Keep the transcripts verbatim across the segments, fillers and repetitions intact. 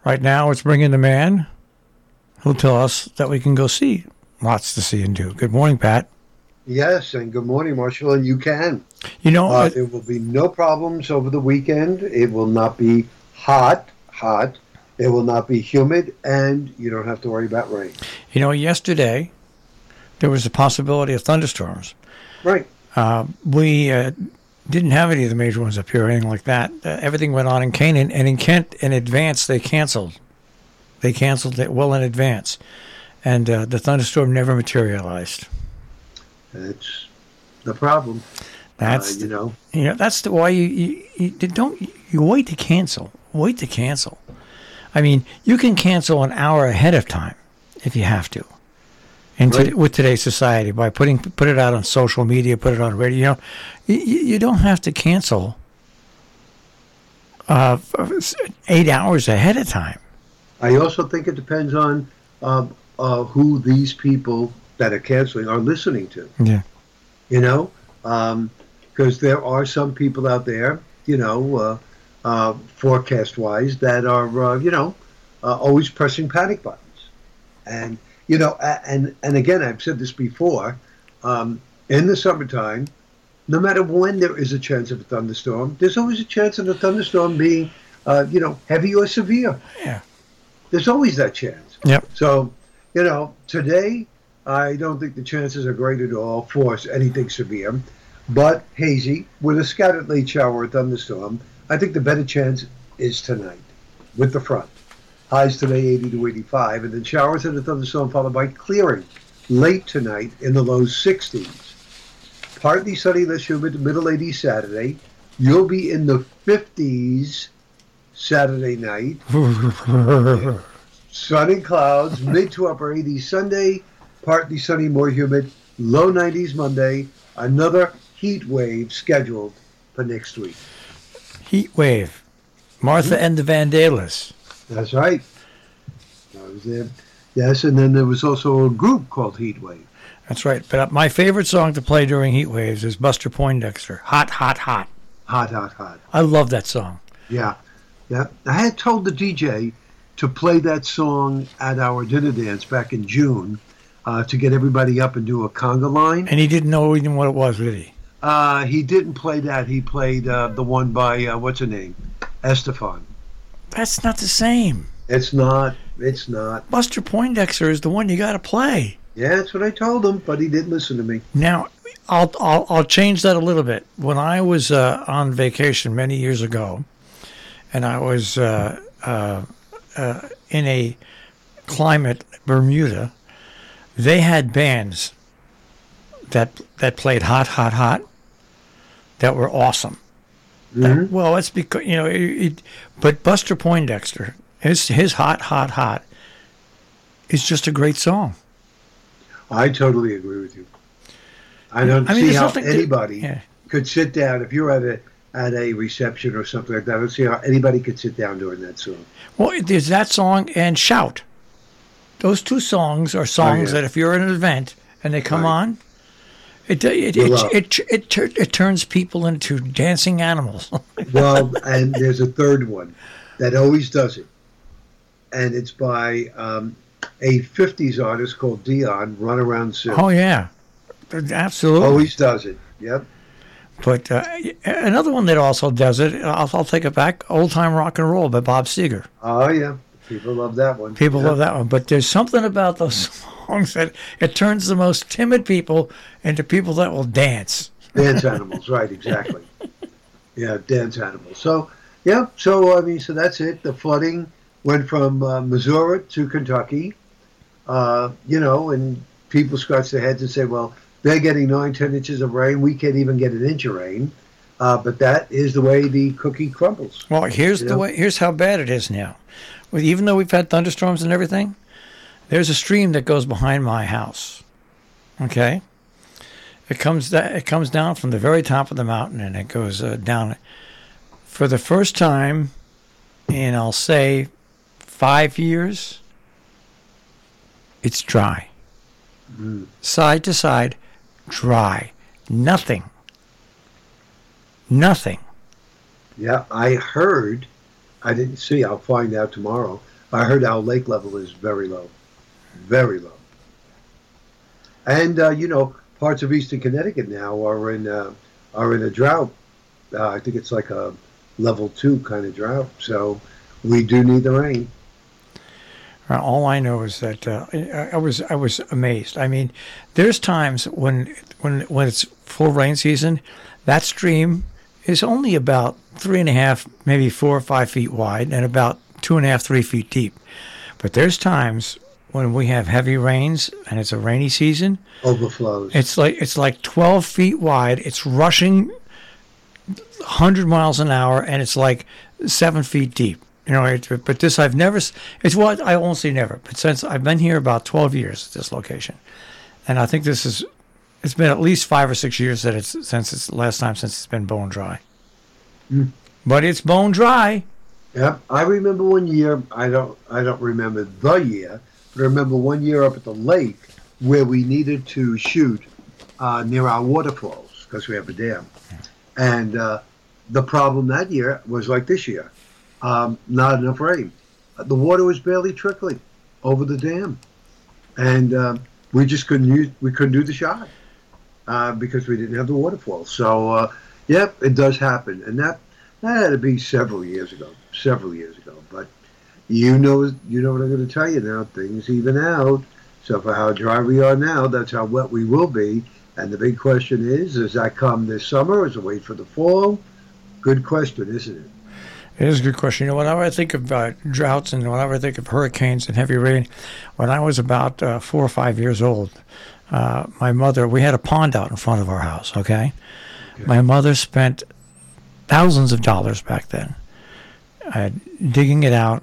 Right now, it's bringing the man who'll tell us that we can go see. Lots to see and do. Good morning, Pat. Yes, and good morning, Marshall. And you can. You know, Uh, uh, there will be no problems over the weekend. It will not be hot, hot. It will not be humid, and you don't have to worry about rain. you know, yesterday there was a possibility of thunderstorms. Right. Uh, we uh, didn't have any of the major ones up here or anything like that. Uh, everything went on in Canaan, and in Kent, in advance, they canceled. They canceled it well in advance, and uh, the thunderstorm never materialized. That's the problem. That's uh, you know. You know that's the, why you, you, you don't you wait to cancel. Wait to cancel. I mean, you can cancel an hour ahead of time if you have to. And Right. to, with today's society, by putting put it out on social media, put it on radio, you, you don't have to cancel uh, eight hours ahead of time. I also think it depends on um, uh, who these people that are canceling are listening to. Yeah. You know, because there are some people out there, you know, uh, uh, forecast-wise, that are, uh, you know, uh, always pressing panic buttons. And, you know, a- and, and again, I've said this before, um, in the summertime, no matter when there is a chance of a thunderstorm, there's always a chance of the thunderstorm being, uh, you know, heavy or severe. Yeah. There's always that chance. Yep. So, you know, today, I don't think the chances are great at all for anything severe, but hazy with a scattered late shower or thunderstorm. I think the better chance is tonight with the front. Highs today eighty to eighty-five, and then showers and a thunderstorm followed by clearing late tonight in the low sixties. Partly sunny, less humid, middle eighties Saturday. You'll be in the fifties Saturday night. Sun and clouds, mid to upper eighties Sunday. Partly sunny, more humid, low nineties Monday. Another heat wave scheduled for next week. Heat wave. Martha and the Vandellas. That's right. I was there. Yes, and then there was also a group called Heat Wave. That's right. But my favorite song to play during heat waves is Buster Poindexter. Hot, hot, hot. Hot, hot, hot. I love that song. Yeah, yeah. I had told the D J to play that song at our dinner dance back in June uh, to get everybody up and do a conga line. And he didn't know even what it was, did he? Uh, he didn't play that. He played uh, the one by, uh, what's her name? Estefan. That's not the same. It's not. It's not. Buster Poindexter is the one you got to play. Yeah, that's what I told him, but he didn't listen to me. Now, I'll I'll, I'll change that a little bit. When I was uh, on vacation many years ago, and I was uh, uh, uh, in a climate, Bermuda, they had bands that that played hot, hot, hot, that were awesome. That- well, it's because you know, it, it, but Buster Poindexter, his his hot, hot, hot, is just a great song. I totally agree with you. I don't I mean, see there's how nothing to- anybody yeah. could sit down if you're at a at a reception or something like that. I don't see how anybody could sit down during that song. Well, there's that song and Shout. Those two songs are songs yeah. that if you're at an event and they come Right. on, it it You it, love. it, it, it, tur- it turns people into dancing animals. Well, and there's a third one that always does it, and it's by um, a fifties artist called Dion. Run Around Sue. Oh yeah, absolutely. Always does it. Yep. But uh, another one that also does it, I'll, I'll take it back. Old Time Rock and Roll by Bob Seger. Oh yeah. People love that one. People Yep. love that one. But there's something about those songs that it turns the most timid people into people that will dance. Dance animals, right? Exactly. Yeah, dance animals. So, yeah. So I mean, so that's it. The flooding went from uh, Missouri to Kentucky. Uh, you know, and people scratch their heads and say, "Well, they're getting nine, ten inches of rain. We can't even get an inch of rain." Uh, but that is the way the cookie crumbles. Well, here's You the know? way. Here's how bad it is now. Well, even though we've had thunderstorms and everything, there's a stream that goes behind my house. Okay, it comes da- it comes down from the very top of the mountain and it goes uh, down. For the first time in, I'll say, five years, it's dry. Mm. Side to side, dry. Nothing. Nothing. Yeah, I heard. I didn't see. I'll find out tomorrow. I heard our lake level is very low, very low. And uh, you know, parts of eastern Connecticut now are in uh, are in a drought. Uh, I think it's like a level two kind of drought. So we do need the rain. Uh, All I know is that uh, I I was I was amazed. I mean, there's times when when when it's full rain season, that stream is only about three and a half, maybe four or five feet wide, and about two and a half, three feet deep. But there's times when we have heavy rains and it's a rainy season, Overflows. it's like it's like twelve feet wide. It's rushing one hundred miles an hour, and it's like seven feet deep. You know, it, but this I've never. s- It's what I won't say never, but since I've been here about twelve years at this location, and I think this is. It's been at least five or six years that it's since it's the last time since it's been bone dry. Mm. But it's bone dry. Yep. I remember one year. I don't. I don't remember the year, but I remember one year up at the lake where we needed to shoot uh, near our waterfalls because we have a dam, and uh, the problem that year was like this year, um, not enough rain. The water was barely trickling over the dam, and um, we just couldn't use. We couldn't do the shot uh, because we didn't have the waterfall. So, uh, yep, it does happen, and that that had to be several years ago. Several years ago, but you know, you know what I'm going to tell you now. Things even out. So for how dry we are now, that's how wet we will be. And the big question is: does that come this summer, or does it wait for the fall? Good question, isn't it? It is a good question. You know, whenever I think of uh, droughts and whenever I think of hurricanes and heavy rain, when I was about uh, four or five years old, uh, my mother, we had a pond out in front of our house, okay? Okay. My mother spent thousands of dollars back then uh, digging it out,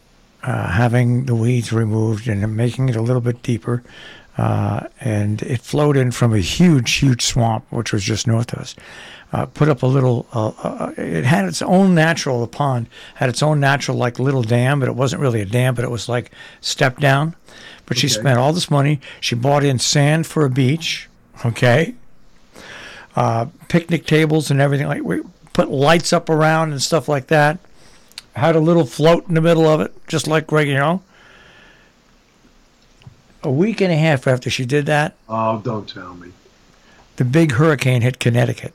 uh, having the weeds removed and making it a little bit deeper. Uh, and it flowed in from a huge, huge swamp, which was just north of us. Uh, put up a little, uh, uh, it had its own natural, the pond had its own natural, like, little dam, but it wasn't really a dam, but it was like step down. But she Okay. spent all this money. She bought in sand for a beach, okay? Uh, picnic tables and everything. Like, we put lights up around and stuff like that. Had a little float in the middle of it, just like, you know. A week and a half after she did that, Oh, don't tell me. the big hurricane hit Connecticut.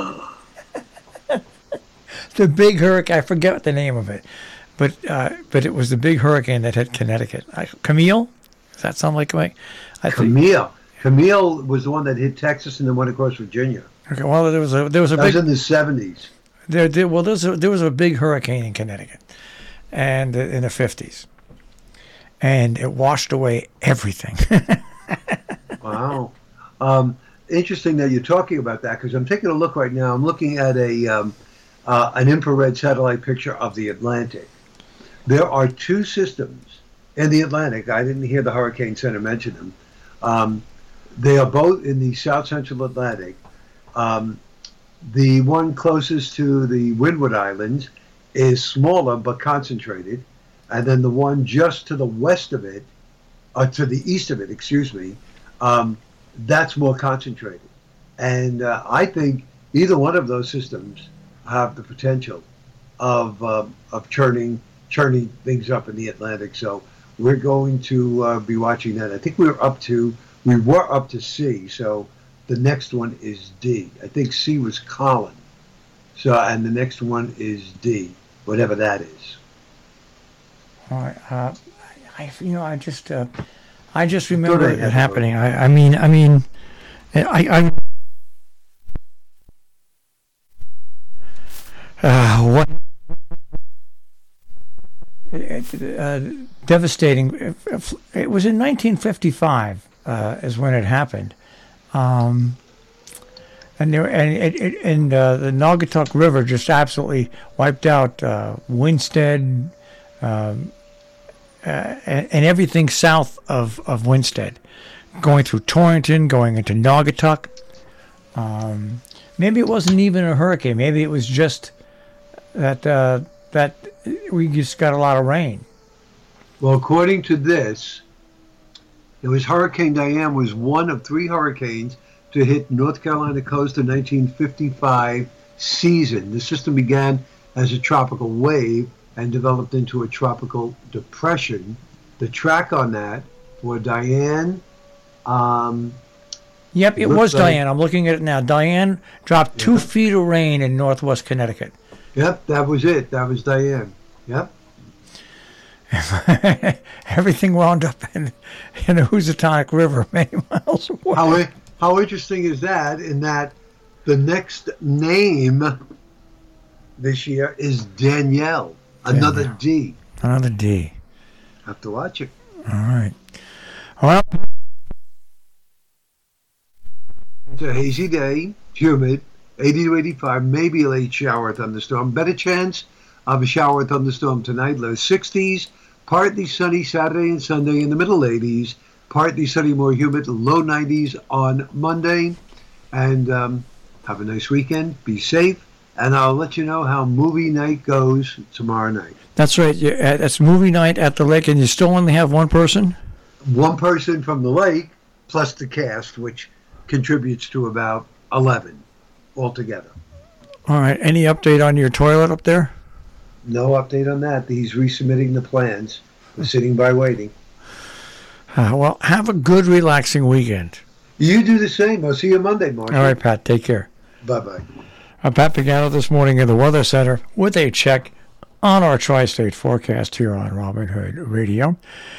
The big hurricane, I forget the name of it, but uh, but it was the big hurricane that hit Connecticut. I, Camille? Does that sound like Camille? I think. Camille. Camille was the one that hit Texas and then went across Virginia. Okay, well, there was a there was a That was big in the seventies. there, there well there was a, there was a big hurricane in Connecticut, and uh, in the fifties, and it washed away everything. Wow. Um, interesting that you're talking about that because I'm taking a look right now. I'm looking at a um, uh, an infrared satellite picture of the Atlantic. There are two systems in the Atlantic. I didn't hear the Hurricane Center mention them. Um, they are both in the south central Atlantic. Um, the one closest to the Windward Islands is smaller but concentrated, and then the one just to the west of it, or to the east of it, excuse me, um, that's more concentrated. And uh, I think either one of those systems have the potential of uh, of churning churning things up in the Atlantic. So we're going to uh, be watching that. I think we were up to we were up to C. So the next one is D. I think C was Colin. So and the next one is D, whatever that is. All right, uh, I you know I just uh, I just remember I it had to happening. I, I mean I mean I I uh, what uh, devastating. It was in nineteen fifty-five uh, is when it happened, um, and there and it, it, and uh, the Naugatuck River just absolutely wiped out uh, Winsted. Um, Uh, and, and everything south of, of Winsted, going through Torrington, going into Naugatuck. Um, maybe it wasn't even a hurricane. Maybe it was just that uh, that we just got a lot of rain. Well, according to this, it was Hurricane Diane was one of three hurricanes to hit North Carolina coast in nineteen fifty-five season. The system began as a tropical wave and developed into a tropical depression. The track on that for Diane. Um, Yep, it looks was like- Diane. I'm looking at it now. Diane dropped two Yeah. feet of rain in northwest Connecticut. Yep, that was it. That was Diane. Yep. Everything wound up in, in the Housatonic River, many miles away. How how interesting is that? In that the next name this year is Danielle, another Danielle. D. Another D. Have to watch it. All right. Well, It's a hazy day, humid, eighty to eighty-five, maybe a late shower or thunderstorm. Better chance of a shower or thunderstorm tonight. Low sixties, partly sunny Saturday and Sunday in the middle eighties, partly sunny, more humid, low nineties on Monday. And um, have a nice weekend. Be safe. And I'll let you know how movie night goes tomorrow night. that's right. You- uh, It's movie night at the lake, and you still only have one person? One person from the lake plus the cast, which contributes to about eleven altogether. All right. Any update on your toilet up there? No update on that. He's resubmitting the plans. We're sitting by waiting. Uh, well, have a good, relaxing weekend. You do the same. I'll see you Monday, Mark. All right, Pat. Take care. Bye-bye. I'm Pat Pagano this morning in the Weather Center with a check on our tri-state forecast here on Robin Hood Radio.